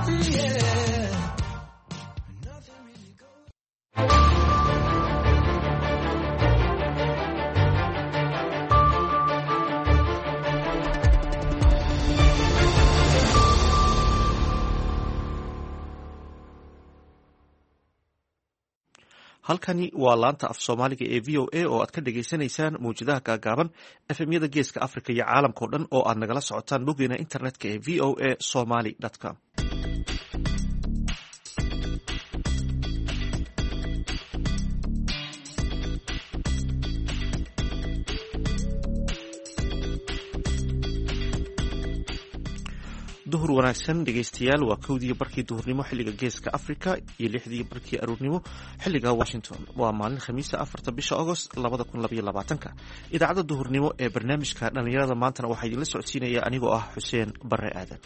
halkani waa laanta af soomaaliga ee v o a oo aad ka dhagaysanaysaan mawjadaha gaagaaban efemyada geeska africa iyo caalamka o dhan oo aad nagala socotaan boggeena internetka ee v o a somaly com. duhur wanaagsan dhegaystayaal, waa 1:00 barkii duhurnimo xilliga geeska africa iyo 6:00 barkii aroornimo xilliga washington. waa maalin khamiisa 4 bisha agost 2022. idaacadda duhurnimo ee barnaamijka dhalinyarada maantana waxaa idinla socodsiinaya anigoo ah xuseen bare aadan.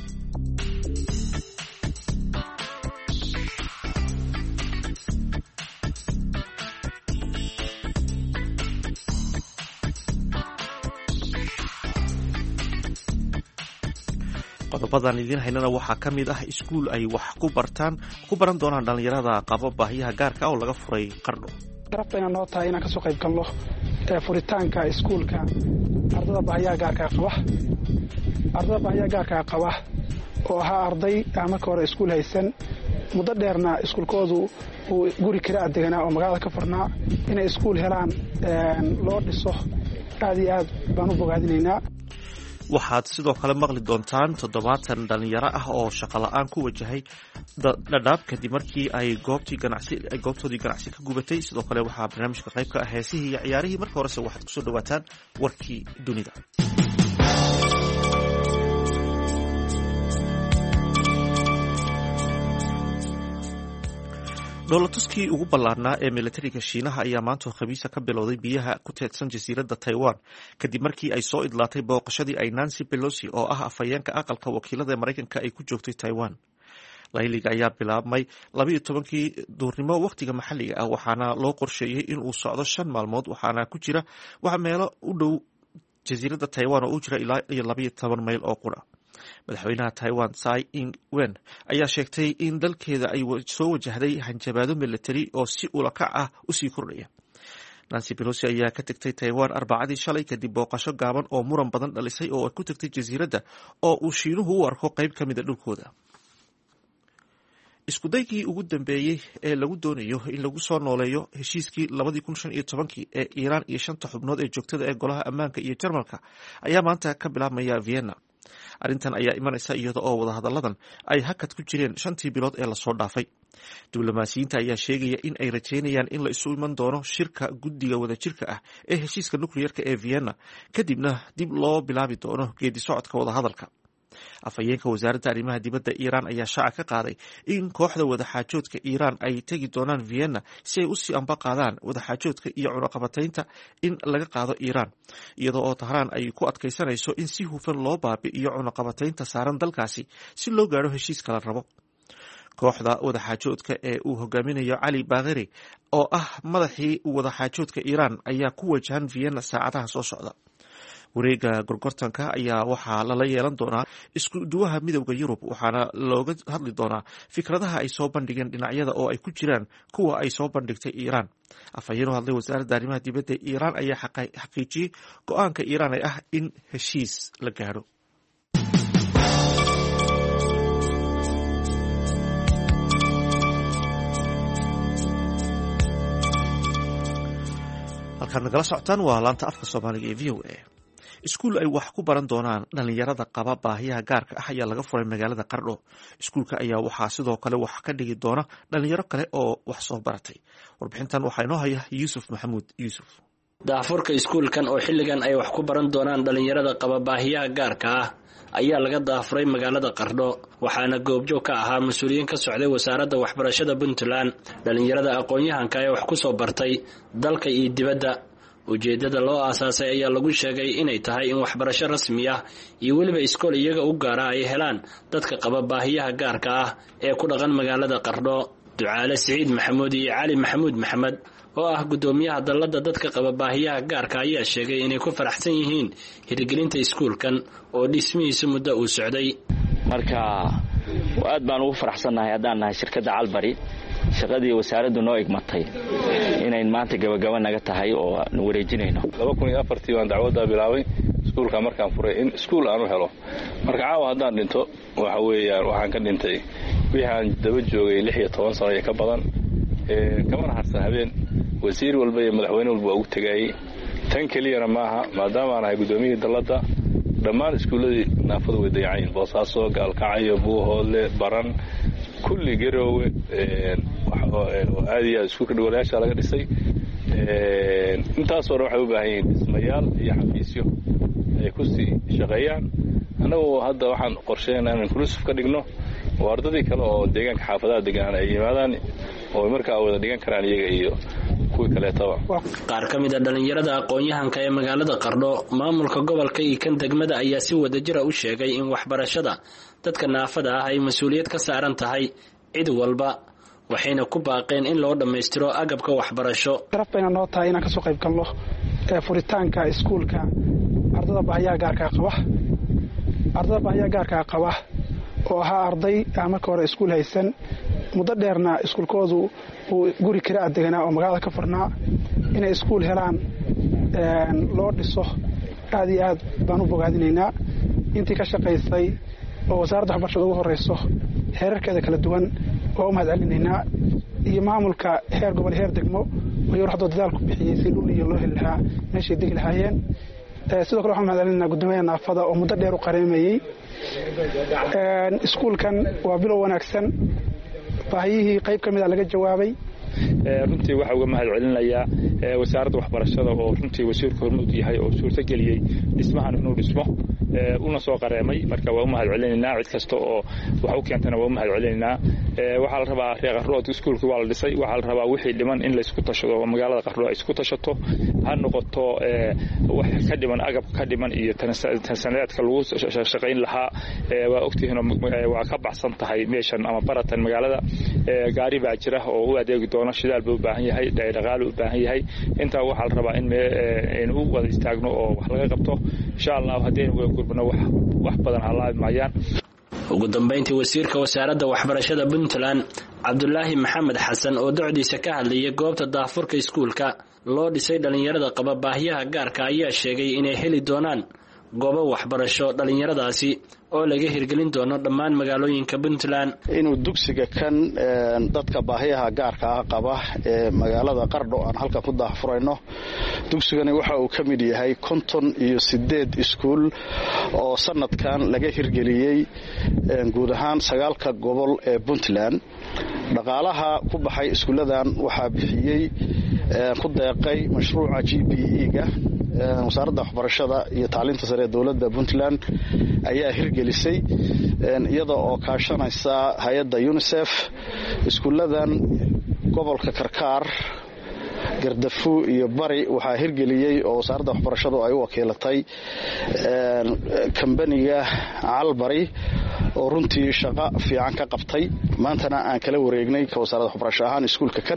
qodobadan idiin haynana waxaa ka mid ah iskuul ay wax ku baran doonaan dhalinyarada qaba baahiyaha gaarka oo laga furay Qardho. rabtayna noo tahay inaan ka soo qayb galno furitaanka iskuulka ardada baahiyaha gaarka qaba oo ahaa arday marka hore iskuul haysan muddo dheerna iskuulkoodu uu guri kira adeganaa oo magaalada ka furnaa inay iskuul helaan loo dhiso aad iyo aad baan u bogaadinaynaa. waxaad sidoo kale maqli doontaan 70 dhalinyaro ah oo shaqo la'aan ku wajahay dhadhaab kadib markii ay goobtoodii ganacsi ka gubatay. sidoo kale waxaa barnaamijka qayb ka ah heesihii iyo ciyaarihii. marka horese waxaad kusoo dhawaataan warkii dunida. dhoolatuskii ugu ballaarnaa ee militariga shiinaha ayaa maanta khamiisa ka bilowday biyaha ku teedsan jasiiradda Taiwan kadib markii ay soo idlaatay booqashadii ay Nancy Pelosi oo ah afhayeenka aqalka wakiilada ee Mareykanka ay ku joogtay Taiwan. layliga ayaa bilaabmay 12kii duurnimo waqtiga maxalliga ah waxaana loo qorsheeyay in uu socdo 5 maalmood waxaana ku jira meelo u dhow jasiiradda Taiwan oo u jira ilaa 12 mayl oo qura. madaxweynaha Taiwan Tsai Ing-wen ayaa sheegtay in dalkeeda ay soo wajahday hanjabaado militari oo si ulakac ah u sii kordhaya. Nancy Pelosi ayaa ka tagtay Taiwan Arbacadii shalay kadib booqasho gaaban oo muran badan dhalisay oo ay ku tagtay jasiiradda oo uu Shiinuhu u arko qayb ka mid ah dhulkooda. isku daygii ugu dambeeyay ee lagu doonayo in lagu soo nooleeyo heshiiskii 2015 ee Iiraan iyo 5 xubnood ee joogtada ee golaha ammaanka iyo Jarmalka ayaa maanta ka bilaabmaya Vienna. arrintan ayaa imanaysa iyada oo wadahadalladan ay hakad ku jireen 5 bilood ee lasoo dhaafay. diblomaasiyiinta ayaa sheegaya in ay rajeynayaan in la isu iman doono shirka guddiga wadajirka ah ee heshiiska nukliyeerka ee Vienna kadibna dib loo bilaabi doono geedi socodka wadahadalka. afhayeenka wasaaradda arrimaha dibadda Iiraan ayaa shaaca ka qaaday in kooxda wadaxaajoodka Iiraan ay tegi doonaan Vienna si ay u sii amba qaadaan wadaxaajoodka iyo cunaqabataynta in laga qaado Iiraan, iyadoo oo Tahraan ay ku adkaysanayso in si hufan loo baabi'iyo cunaqabataynta saaran dalkaasi si loo gaadho heshiiska la rabo. kooxda wadaxaajoodka ee uu hogaaminayo Cali Bagheri oo ah madaxii wadaxaajoodka Iiraan ayaa ku wajahan Vienna saacadaha soo socda. wareega gorgortanka ayaa waxaa lala yeelan doonaa isku duwaha midowda Yurub waxaana looga hadli doonaa fikradaha ay soo bandhigeen dhinacyada oo ay ku jiraan kuwa ay soo bandhigtay Iiraan. afhayeen u hadlay wasaaradda arrimaha dibadda Iiraan ayaa xaqiijiyay go'aanka Iiraan ee ah in heshiis la gaadho. halkaan nagala socotaan waa laanta afka soomaaliga ee v o a. iskuul ay wax ku baran doonaan dhalinyarada qaba baahiyaha gaarka ah ayaa laga furay magaalada Qardho. iskuulka ayaa waxaa sidoo kale wax ka dhigi doona dhalinyaro kale oo wax soo baratay. warbixintan waxaa inoo haya Yuusuf Maxamuud Yuusuf. daafurka iskuulkan oo xilligan ay wax ku baran doonaan dhalinyarada qaba baahiyaha gaarka ah ayaa laga daafuray magaalada Qardho waxaana goobjoog ka ahaa mas'uuliyiin ka socday wasaaradda waxbarashada Puntland, dhalinyarada aqoon-yahanka ee wax ku soo bartay dalka iyo dibadda. ujeedada loo aasaasay ayaa lagu sheegay inay tahay in waxbarasho rasmi ah iyo weliba iskool iyaga u gaara ay helaan dadka qaba baahiyaha gaarka ah ee ku dhaqan magaalada Qardho. Ducaale Siciid Maxamuud iyo Cali Maxamuud Maxamed oo ah gudoomiyaha dalladda dadka qaba baahiyaha gaarka ayaa sheegay inay ku faraxsan yihiin hirgelinta iskuulkan oo dhismihiisa muddo uu socday. marka aad baan ugu faraxsanahay haddaan nahay shirkadda Calbari shaqadii wasaaraddu noo igmatay inay maanta gabagaba naga tahay oo aan wareejinayno 2004 waan dacwada bilaabay iskuulka markaan furay in iskuul aan u helo marka caawa haddaan dhinto waxa weeyaan waxaan ka dhintay waxaan daba joogay 16 sano ka badan kama harsan habeen wasiir walba iyo madaxweyne walba ugu tagay tan kaliya maaha maadaama aan ahay gudoomiyada dalada dhammaan iskuuladii naafada way dayaceen Boosaaso Gaalkacyo Buuhoodle Baran kulli Garowe aadiya isku ka dhawaayaasha laga dhisay intaas oo waxay u baahan yihiin dhismayaal iyo xafiisyo ay ku sii shaqeeyaan anagu hadda waxaan qorsheenaynaa inaan inclusive ka dhigno oo ardadii kale oo deegaanka xaafadaha deegaan ay yimaadaan oo markaa wada dhigan karaan iyaga iyo qaar ka mid ah dhalinyarada aqoon-yahanka ee magaalada Qardho maamulka gobolka iyo kan degmada ayaa si wadajir ah u sheegay in waxbarashada dadka naafada ah ay mas'uuliyad ka saaran tahay cid walba waxayna ku baaqeen in loo dhameystiro agabka waxbarasho tarafayna noo tahay inaan ka soo qayb galno furitaanka iskuulka ardada baahiyaha gaarka qaba oo ahaa arday marka hore iskuul haysan muddo dheerna iskuulkoodu uu guri kira adeganaa oo magaalada ka furnaa inay iskuul helaan loo dhiso aad iyo aad baan u bogaadinaynaa intii ka shaqaysay oo wasaaradda waxbarashada ugu horeyso heerarkeeda kala duwan oo u mahadcelinaynaa iyo maamulka heer gobol heer degmo oo haddoo dadaal ku bixiyey si dhul iyo loo heli lahaa meeshay degi lahaayeen sidoo kale waxaan mahadcelinaynaa guddoomiyaha naafada oo muddo dheer u qareemayey iskuulkan waa bilow wanaagsan baahiyihii qayb ka mid ah laga jawaabay runtii waxa uga mahad celinayaa wasaaradda waxbarashada oo runtii wasiirka hormuud yahay oo suurta geliyay dhismahan inuu dhismo una soo qareemay marka waa u mahad celinaynaa cid kasta oo wax u keentana waa u mahad celinaynaa waxa la rabaa reer Qardho iskuulka waa la dhisay waxa la rabaa wixii dhiman in la isku tashado oo magaalada Qardho ay isku tashato ha noqoto wax ka dhiman agab ka dhiman iyo tansaneedka lagu shaqayn lahaa waa ogtihiin waa ka baxsan tahay meeshan ama baratan magaalada gaari baa jira oo u adeegi doona shidaal buu baahan yahay dhaqaale u baahan yahay inta waxa la rabaa in uu wada istaagno oo wax laga qabto insha Allah hadeen way gurbano wax badan halaadmayaan ugu dambeyntii wasiirka wasaaradda waxbarashada Puntland Cabdullaahi Maxamed Xasan oo docdiisa ka hadlayay goobta daafurka iskuulka loo dhisay dhalinyarada qaba baahiyaha gaarka ayaa sheegay inay heli doonaan goobo waxbarasho dhalinyaradaasi oo laga hirgelin doono dhammaan magaalooyinka Puntland inuu dugsiga kan dadka baahiyaha gaarka ah qaba ee magaalada Qardho aan halka ku daafurayno dugsigani waxa uu kamid yahay 58 iskuul oo sanadkan laga hirgeliyay guud ahaan 9 gobol ee Puntland dhaqaalaha ku baxay iskuuladan waxa bixiyay ku deeqay mashruuca GPE-ga wasaaradda waxbarashada iyo tacliinta sare ee dawladda Puntland ayaa hirgelisay iyada oo kaashanaysa hay'adda UNICEF iskuuladan gobolka Karkaar Gardafu iyo Bari waxaa hirgeliyay oo wasaaradda waxbarashadu ay u wakiilatay kambaniga Calbari oo runtii shaqo fiican ka qabtay maantana aan kala wareegnay ka wasaaradda waxbarashada ahaan iskuulka kan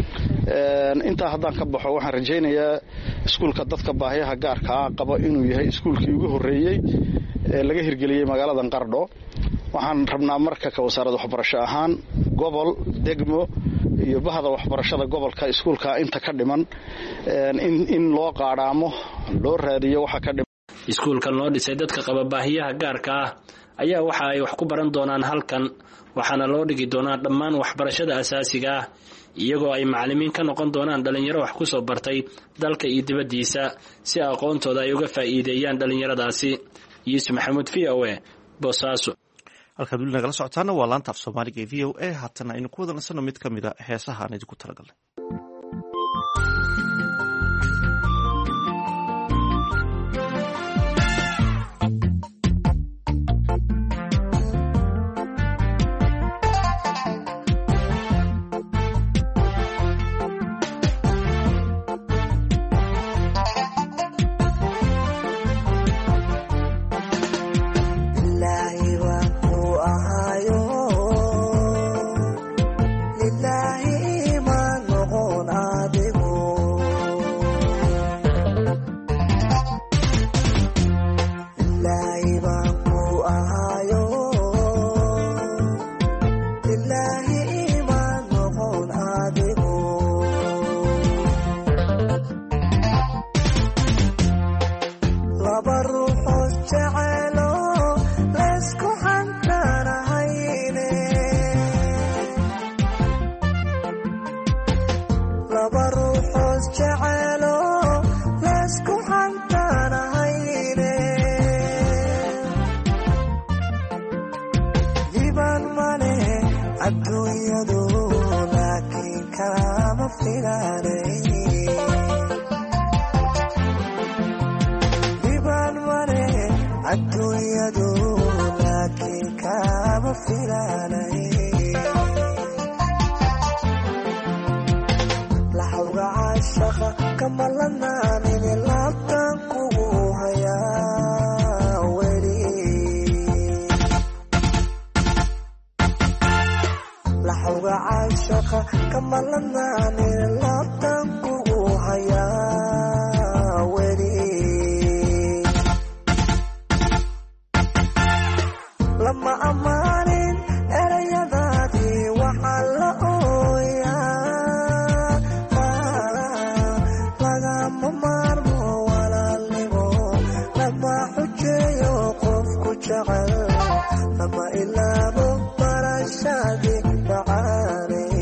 inta haddaan ka baxo waxaan rajaynayaa iskuulka dadka baahiyaha gaarka ah qaba inuu yahay iskuulkii ugu horeeyay ee laga hirgeliyay magaalada Qardho waxaan rabnaa marka ka wasaaradda waxbarasho ahaan gobol degmo iyo bahda waxbarashada gobolka iskuulka inta ka dhiman in loo qaadhaamo loo raadiyo waxa ka dhiman iskuulkan loo dhisay dadka qaba baahiyaha gaarka ah ayaa waxa ay wax ku baran doonaan halkan waxaana loo dhigi doonaa dhammaan waxbarashada asaasiga ah iyagoo ay macallimiin ka noqon doonaan dhalinyaro wax ku soo bartay dalka iyo dibaddiisa si aqoontooda ay uga faa'iideeyaan dhalinyaradaasi Yuusuf Maxamuud VOA Boosaaso halkaad weli nagala socotaana waa laanta af Soomaaliga ee VOA haatana aynu ku wada nasano mid ka mid ah heesaha aan idinku talagalnay lillahi ma noqon dhibaan male adduunyadu laakiin kama filaanay dhibaan male adduunyadu laakiin kama filaanay laxawga caashaqa kama lanaanin laabtan kugu hayaa weli laxawga caashaqa kama lanaanin laabtan kugu hayaa weli lama amaanin erayadaadii waxaa la ooyaa lagama maarmo walaalnimo lama xujeeyo qofku jecel lama ilaabo barashadii macaanay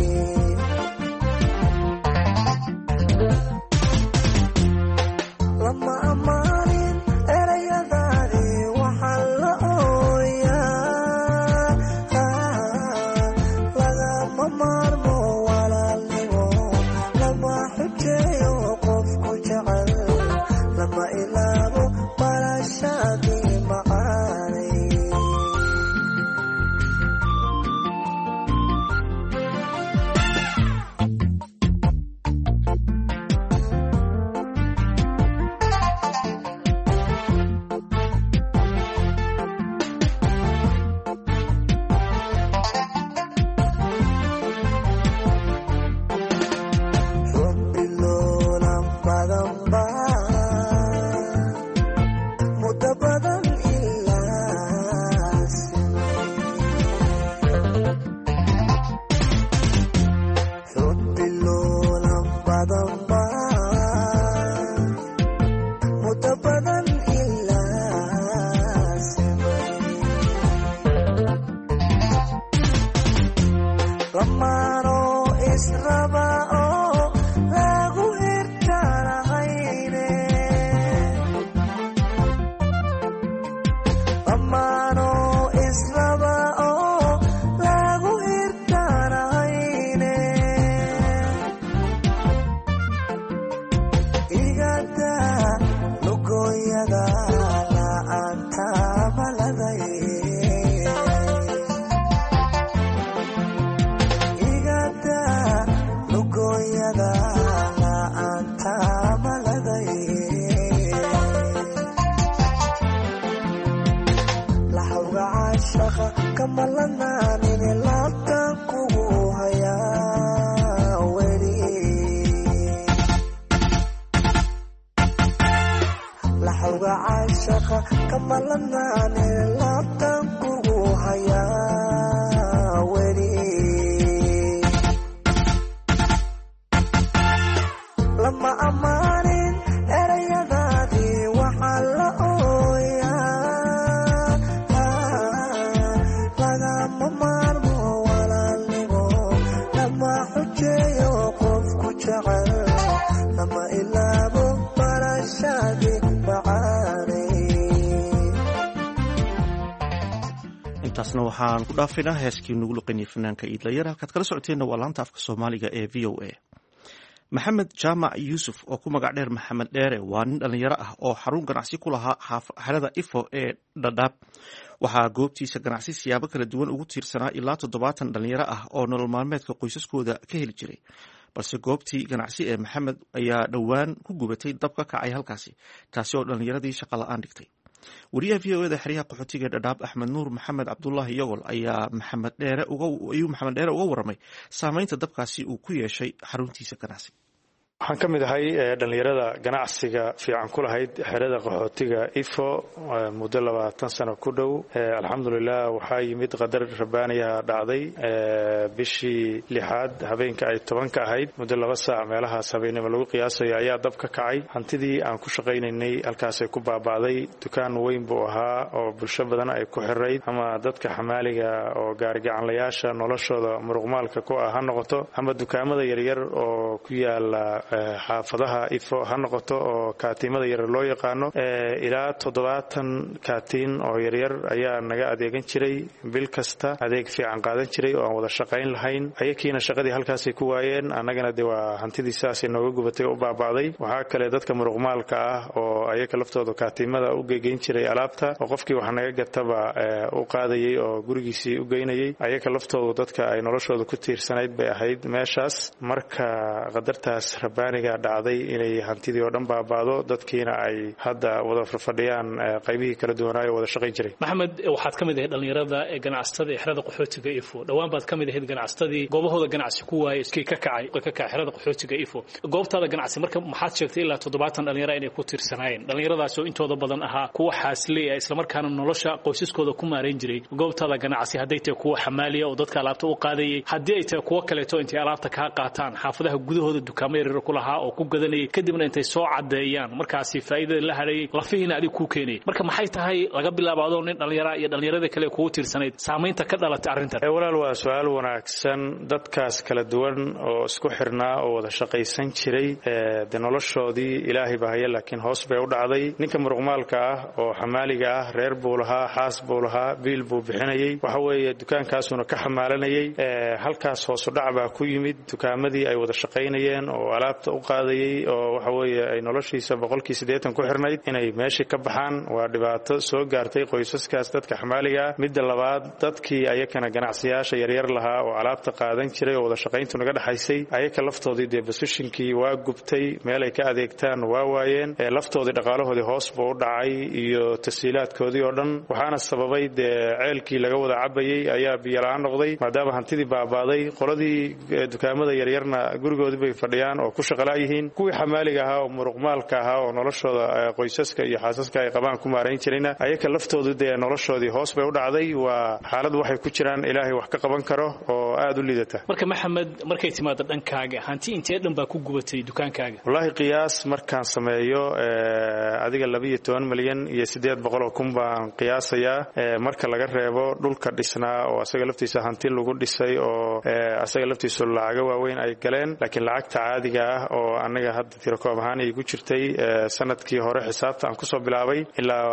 lama amaanin erayadaadii waxaa la lagama maarmo walaalnimo lama xujeeyo qofku jecel lama ilaabo barashadii macaanay intaasna waxaan ku dhaafaynaa heeskii nugu luqaynay fanaanka iidlayar halkaad kala socoteenna waa laanta afka soomaaliga ee v o a maxamed jaamac yuusuf oo ku magac dheer maxamed dheere waa nin dhallinyaro ah oo xarun ganacsi ku lahaa xerada ifo ee dhadhaab waxaa goobtiisa ganacsi siyaabo kala duwan ugu tiirsanaa ilaa 70 dhallinyaro ah oo nolol maalmeedka qoysaskooda ka heli jiray balse goobtii ganacsi ee maxamed ayaa dhowaan ku gubatay dab ka kacay halkaasi taasi oo dhallinyaradii shaqo la'aan dhigtay wariyaha v o eda xeryaha qaxootiga dhadhaab axmed nuur maxamed cabdulaahi yogol ayaa maxamed dheere uga waramay saameynta dabkaasi uu ku yeeshay xaruntiisa ganacsi waxaan ka mid ahay dhallinyarada ganacsiga fiican ku lahayd xerada qaxootiga ifo muddo 20 sano ku dhow alxamdulilah waxaa yimid qadar rabaaniya dhacday bishii 6 habeenka ay 10 ka ahayd muddo 2 saac meelahaas habeenimo lagu qiyaasayo ayaa dab ka kacay hantidii aan ku shaqaynaynay halkaasay ku baaba'day dukaan weyn buu ahaa oo bulsho badan ay ku xirayd ama dadka xamaaliga oo gaarigacanlayaasha noloshooda muruqmaalka ku ah ha noqoto ama dukaamada yaryar oo ku yaala xaafadaha ifo ha noqoto oo kaatiimada yaryar loo yaqaano ilaa 70 kaatiin oo yaryar ayaa naga adeegan jiray bil kasta adeeg fiican qaadan jiray oo aan wada shaqayn lahayn ayakiina shaqadii halkaasay ku waayeen annagana dee waa hantidiisaasay nooga gubatay oo baaba'day waxaa kale dadka muruqmaalka ah oo ayaka laftooda kaatiimada u geegeyn jiray alaabta oo qofkii wax naga gataba u qaadayay oo gurigiisii u geynayay ayaka laftoodu dadka ay noloshooda ku tiirsanayd bay ahayd meeshaas marka qadartaas rabbaaniga dhacday inay hantidii oo dhan baaba'do dadkiina ay hadda wada fadhiyaan qaybihii kala duwanaayo wada shaqayn jiray maxamed waxaad ka mid ahayd dhalinyarada ee ganacsatada ee xerada qaxootiga ifo dhawaan baad ka mid ahayd ganacsatadii goobahooda ganacsi ku waayay iskii ka kacay xerada qaxootiga ifo goobtaada ganacsi marka maxaad sheegtay ilaa 70 dhalinyaro inay ku tiirsanaayeen dhalinyaradaas oo intooda badan ahaa kuwa xaasley ah isla markaana nolosha qoysaskooda ku maareyn jiray goobtaada ganacsi hadday tahay kuwa xamaaliya oo dadka alaabta u qaadayay haddii ay tahay kuwa kaleeto intay alaabta ka qaataan xaafadaha gudahooda dukaamo yaryar ku lahaa oo ku gadanayay kadibna intay soo cadeeyaan markaasi faa'iidada la hareeyay lafihiina adiga ku keenay marka maxay tahay laga bilaabo nin dhalinyaro iyo dhalinyarada kale kuwa tiirsanayd saameynta ka dhalatay arrintan walaal waa su'aal wanaagsan dadkaas kala duwan oo isku xirnaa oo wada shaqaysan jiray de noloshoodii ilaahay baa haya laakiin hoos bay u dhacday ninka muruqmaalka ah oo xamaaliga ah reer buu lahaa xaas buu lahaa biil buu bixinayay waxa weeye dukaankaasuna ka xamaalanayay halkaas hoos u dhac baa ku yimid dukaamadii ay wada shaqaynayeen oo alaabta u qaadayay oo waxa weeye ay noloshiisa 80% ku xirnayd inay meeshii ka baxaan waa dhibaato soo gaartay qoysaskaas dadka xamaaliga ah midda labaad dadkii ayakana ganacsiyaasha yaryar lahaa oo alaabta qaadan jiray oo wada shaqayntu naga dhaxaysay ayaka laftoodii dee positionkii waa gubtay meel ay ka adeegtaan waa waayeen laftoodii dhaqaalahoodii hoos buu u dhacay iyo tasiilaadkoodii oo dhan waxaana sababay dee ceelkii laga wada cabayay ayaa biyo la'aan noqday maadaama hantidii baabaaday qoladii dukaamada yaryarna gurigoodii bay fadhiyaan oo ku shaqalaa yihiin kuwii xamaaliga ahaa oo muruqmaalka ahaa oo noloshooda qoysaska iyo xaasaska ay qabaan ku maarayn jirayna ayaka laftoodu dee noloshoodii hoos bay u dhacday waa xaalad waxay ku jiraan ilaahay wax ka qaban karo oo aad u liidata marka maxamed markay timaado dhankaaga hanti intee dhan baa ku gubatay dukaankaaga wallahi qiyaas markaan sameeyo adiga 12 milyan iyo 800 kun baan qiyaasayaa marka laga reebo dhulka dhisnaa oo asaga laftiisa hanti lagu dhisay oo asaga laftiisa lacag waaweyn ay galeen laakiin lacagta caadiga ah oo anaga hadda tirakoob ahaan ay ku jirtay sanadkii hore xisaabta aan ku soo bilaabay ilaa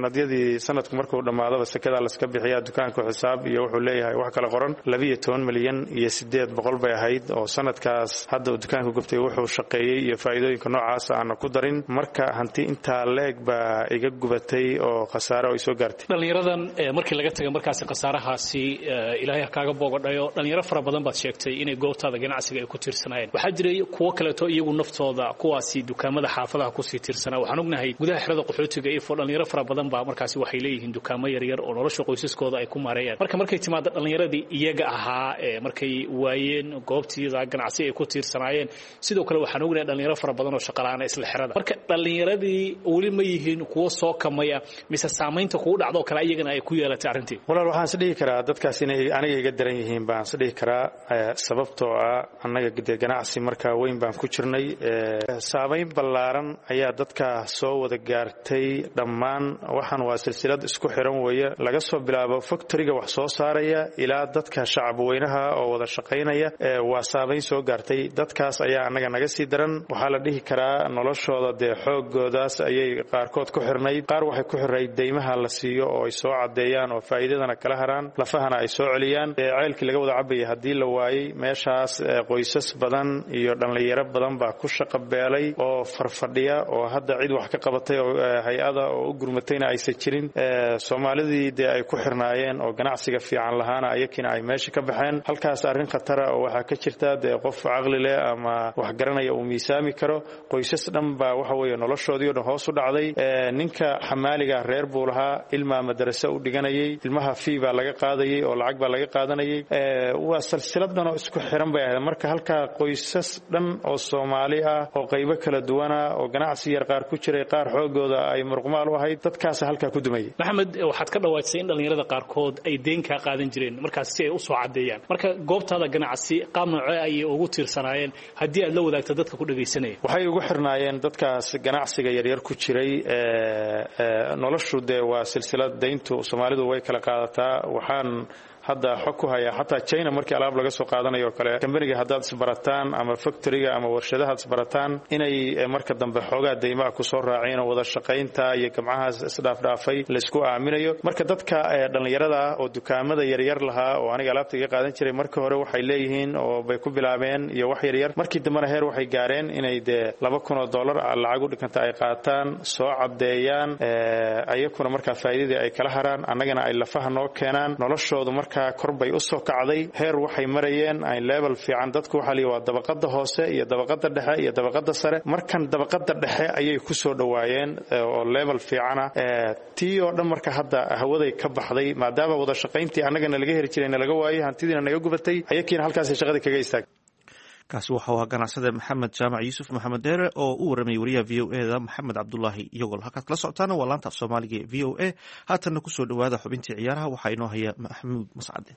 sanadku markuu dhamaadaba sakada la iska bixiyaa dukaanka xisaab iyo wuxuu leeyahay wax kala qoran 12 milyan iyo 800 bay ahayd oo sanadkaas hadda dukaanka gubtay wuxuu shaqeeyay iyo faa'iidooyinka noocaas aan ku darin marka hanti inta leeg baa iga gubatay oo khasaare ay soo gaartay dhalinyaradan markii laga tagay markaas khasaarahaasi ilaahay kaaga boogadhayo dhalinyaro fara badan baad sheegtay inay goobtaada ganacsiga ay ku tiirsanayeen waxa jiray kuwa kale oo iyagu naftooda kuwaasi dukaamada xaafadaha ku sii tiirsanaa waxaan ognahay gudaha xerada qaxootiga ifo dhalinyaro fara badan baa markaasi waxay leeyihiin dukaamo yaryar oo nolosha qoysaskooda ay ku maareeyaan markay timaado dhalinyaradii iyaga ahaa markay waayeen goobtiida ganacsi ay ku tiirsanaayeen sidoo kale waxaan ognahay dhalinyaro fara badan oo shaqalaana isla xerada marka dhalinyaradii wali ma yihiin kuwa soo kamaya mise saameynta kugu dhacdo kale iyagana ay ku yeelatay arrintii walaal waxaan isdhihi karaa dadkaas inay aniga iga daran yihiin baan isdhihi karaa sababtoo ah annaga ganacsi markaa weyn baan ku jirnay saameyn ballaaran ayaa dadka soo wada gaartay dhammaan waxaan waa silsilad isku xiran weeye laga soo bilaabo factoryga wax soo saaraya ilaa dadka shacab weynaha oo wada shaqaynaya waa saameyn soo gaartay dadkaas ayaa annaga naga sii daran waxaa la dhihi karaa noloshooda dee xoogoodaas ayay qaarkood ku xirnayd qaar waxay ku xirnayd deymaha la siiyo oo ay soo cadeeyaan oo faa'iidadana kala haraan lafahana ay soo celiyaan ceelkii laga wada cabayay haddii la waayey meeshaas qoysas badan iyo dhalinyaro badan baa ku shaqo beelay oo farfadhiya oo hadda cid wax ka qabatay oo hay-ada oo u gurmatayna aysan jirin soomaalidii dee ay ku xirnaayeen oo ganacsiga fiican lahaana ayakina ay meesha ka baxeen halkaas arrin khatara oo waxaa ka jirta dee qof caqli leh ama wax garanaya uu miisaami karo qoysas dhan baa waxa weeye noloshoodii oo dhan hoos u dhacday ninka xamaaliga reer buu lahaa ilmaa madrasa u dhiganayay ilmaha fee baa laga qaadayay oo lacag baa laga qaadanayay waa silsiladan oo isku xiran bay ahayd marka halkaa qoysas dhan oo Soomaali ah oo qaybo kala duwan ah oo ganacsi yar qaar ku jiray qaar xoogooda ay muruqmaal u ahayd dadkaas halkaa ku dumay maxamed waxaad ka dhawaajisay in dhalinyarada qaarkood ay deyn ka qaadan jireen markaas si ay u soo cadeeyaan marka goobtaada ganacsi qaab noocee ay ugu tiirsanaayeen haddii aad la wadaagto dadka ku dhageysanaya waxay ugu xirnaayeen dadkaas ganacsiga yaryar ku jiray noloshu dee waa silsilad deyntu Soomaalidu way kala qaadataa waxaan hadda xog ku haya xataa China markii alaab laga soo qaadanayo oo kale kambaniga haddaad isbarataan ama factoryga ama warshadaha isbarataan inay marka dambe xoogaa deymaha ku soo raaceen oo wada shaqaynta iyo gamcahaas isdhaafdhaafay la isku aaminayo marka dadka dhalinyarada oo dukaamada yaryar lahaa oo aniga alaabta iga qaadan jiray markii hore waxay leeyihiin oo bay ku bilaabeen iyo wax yaryar markii dambena heer waxay gaareen inay $2,000 lacag u dhiganta ay qaataan soo cadeeyaan ayakuna marka faa'iidada ay kala haraan annagana ay lafaha noo keenaan noloshoodu marka kor bay u soo kacday heer waxay marayeen ay level fiican dadku waxa la waa dabaqada hoose iyo dabaqada dhexe iyo dabaqada sare markan dabaqada dhexe ayay ku soo dhawaayeen oo level fiicana tii oo dhan marka hadda hawaday ka baxday maadaama wada shaqayntii annagana laga heli jirayna laga waayay hantidiina naga gubatay ayakiina halkaas shaqada kaga istaag kaasi waxa uu ganacsade maxamed jaamac yuusuf maxamed deere oo u waramay wariyaha VOA-da maxamed cabdulaahi iyagol halkaad kala socotaana waa laanta af soomaaliga ee VOA haatanna kusoo dhawaada xubintii ciyaaraha waxaa inoo haya maxamuud mascade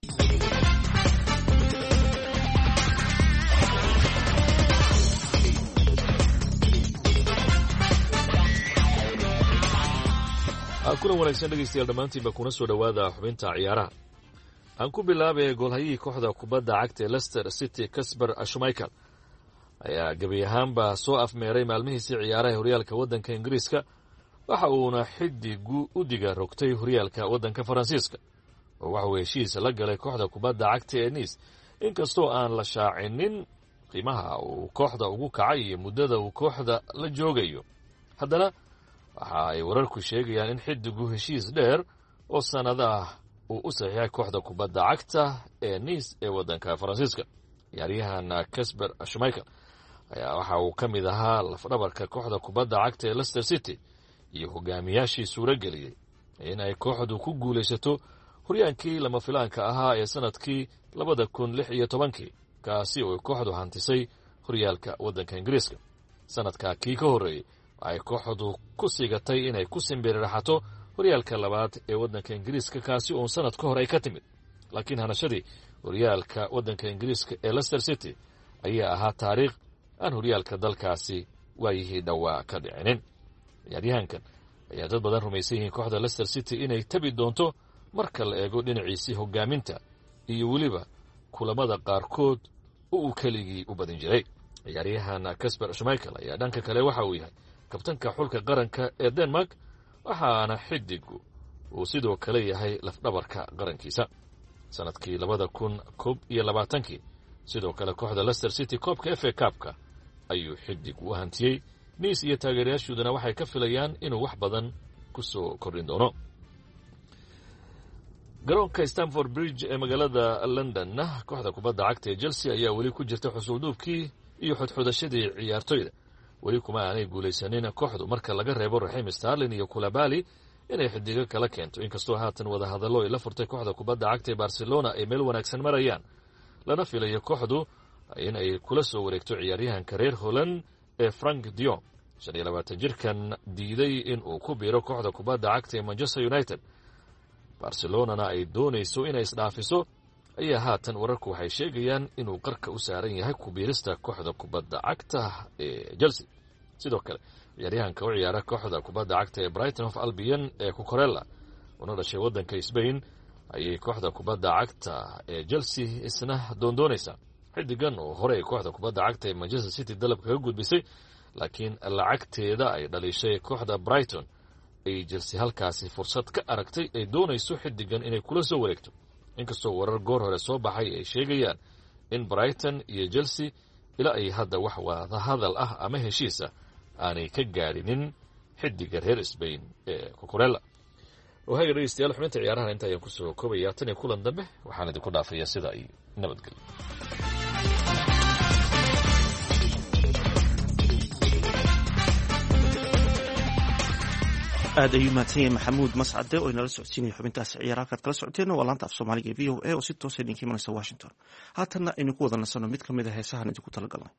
kulan wanaagsan dhegaystayaal dhammaantiinba kuna soo dhowaada xubinta ciyaaraha aan ku bilaabay goolhayihii kooxda kubadda cagta ee Leicester City Kasper Schmeichel ayaa gebi ahaanba soo afmeeray maalmihiisii ciyaaraha horyaalka waddanka Ingiriiska waxa uuna xidigu u diga rogtay horyaalka waddanka Faransiiska oo waxa uu heshiis la galay kooxda kubadda cagta ee Nice inkastoo aan la shaacinin qiimaha uu kooxda ugu kacay iyo muddada uu kooxda la joogayo haddana waxa ay wararku sheegayaan in xidigu heshiis dheer oo sanado ah uu u saxiixay kooxda kubadda cagta ee Nice ee waddanka Faransiiska ciyaaryahan Kasper Schmeichel ayaa waxa uu ka mid ahaa lafdhabarka kooxda kubadda cagta ee Leicester City iyo hogaamiyaashii suurageliyey in ay kooxdu ku guulaysato horyaankii lama filaanka ahaa ee sanadkii 2016 kaasi oo kooxdu hantisay horyaalka waddanka Ingiriiska sanadka kii ka horeeyay ay kooxdu ku sigatay inay ku simbiriraxato horyaalka labaad ee waddanka Ingiriiska kaasi oo sanad ka hor ay ka timid laakiin hanashadii horyaalka waddanka Ingiriiska ee Leicester City ayaa ahaa taariikh aan horyaalka dalkaasi waayihii dhawaa ka dhicinin ciyaaryahankan ayaa dad badan rumaysan yihiin kooxda Leicester City inay tabi doonto marka la eego dhinaciisii hogaaminta iyo weliba kulamada qaarkood uu keligii u badin jiray ciyaaryahan Kasper Schmeichel ayaa dhanka kale waxa uu yahay kabtanka xulka qaranka ee Denmark waxaana xidigu uu sidoo kale yahay lafdhabarka qarankiisa sanadkii 2021 sidoo kale kooxda Leicester City koobka FA Cup-ka ayuu xidigu u hantiyey Nice iyo taageerayaashooduna waxay ka filayaan inuu wax badan ku soo kordhin doono garoonka Stamford Bridge ee magaalada London kooxda kubadda cagta ee Chelsea ayaa weli ku jirta xusuulduubkii iyo xudxudashadii ciyaartoyda weli kuma aanay guulaysanin kooxdu marka laga reebo Raheem Sterling iyo Koulibaly inay xidiga kala keento inkastoo haatan wada hadallo ay la furtay kooxda kubadda cagta ee Barcelona ay meel wanaagsan marayaan lana filayo kooxdu in ay kula soo wareegto ciyaaryahanka reer Holland ee Frank de Jong 25 jirkan diiday in uu ku biiro kooxda kubadda cagta ee Manchester United Barcelona ay doonayso inay isdhaafiso ayaa haatan wararku waxay sheegayaan inuu qarka u saaran yahay ku biirista kooxda kubadda cagta ee Chelsea sidoo kale ciyaaryahanka u ciyaara kooxda kubadda cagta ee Brighton of Albion ee Cucurella oo dhashay waddanka Spain ayay kooxda kubadda cagta ee Chelsea isna doondoonaysa xidigan oo hore kooxda kubadda cagta ee Manchester City dalab kaga gudbisay laakiin lacagteeda ay dhalishay kooxda Brighton ay Chelsea halkaasi fursad ka aragtay ay doonayso xidigan inay kula soo wareegto inkastoo warar goor hore soo baxay ay sheegayaan in Brighton iyo Chelsea ilaa ay hadda wax wada hadal ah ama heshiis ah aanay ka gaarinin xidiga reer Spain ee Cucurella waxay dhageystayaal xubinta ciyaaraha inta ayaan ku soo koobayaa tan iyo kulan dambe waxaan idinku dhaafayaa sida ay nabadgelyo aad ayuu mahadsan yahay maxamuud mascade oo inala socodsiinaya xubintaasi ciyaaraha kaad kala socoteen waa laanta af soomaaliga ee VOA oo si toosa idinka imanaysa Washington haatanna aynu ku wada nasanno mid ka mid a heesahan idinku talagalnay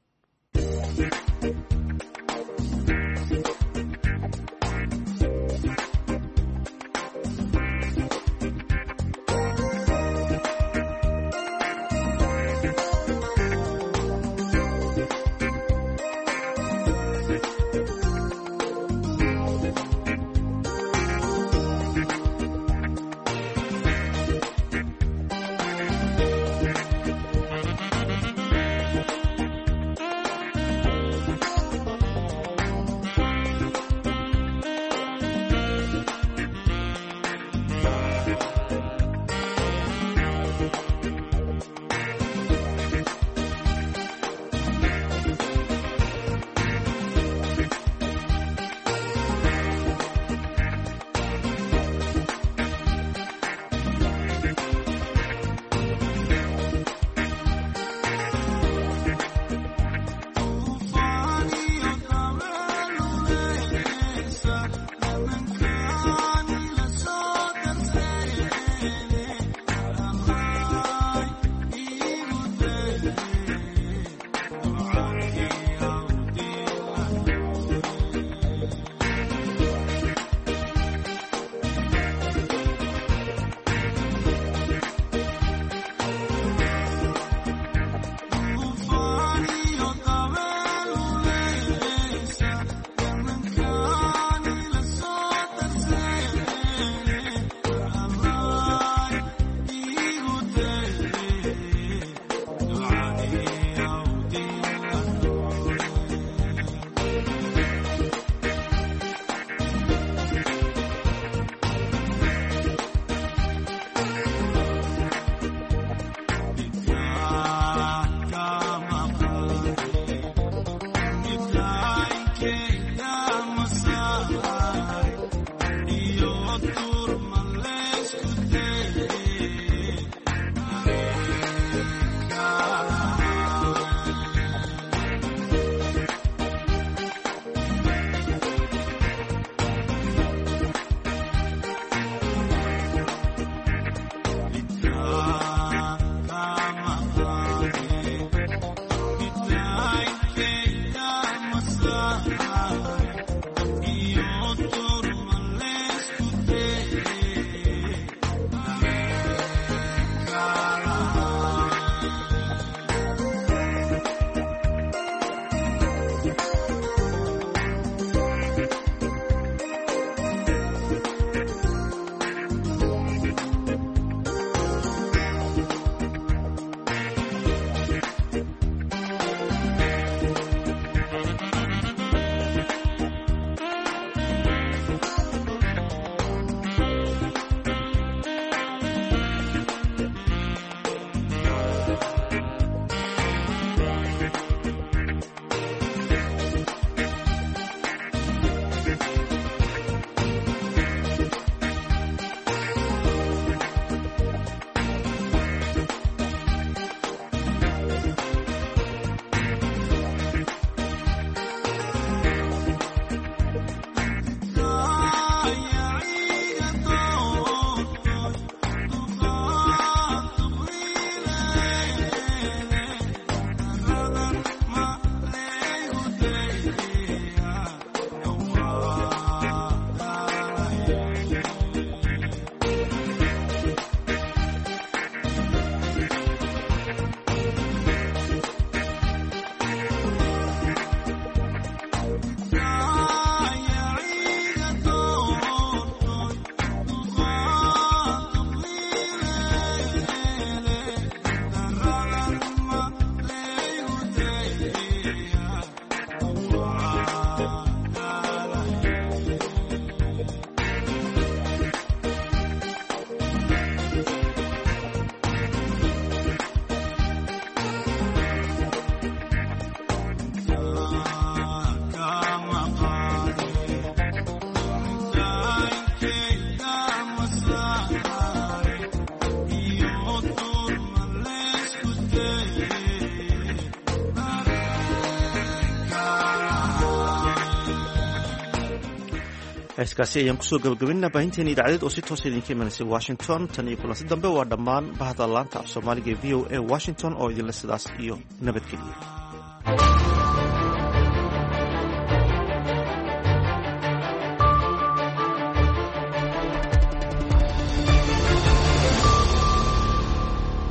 heeskaasi ayaan kusoo gabagabaynaa baahinteena idaacadeed oo si toosa idinka imanaysay washington. tan iyo kulansi dambe waa dhammaan bahda laanta af soomaaliga ee v o a washington oo idinle sidaas iyo nabadgeliya.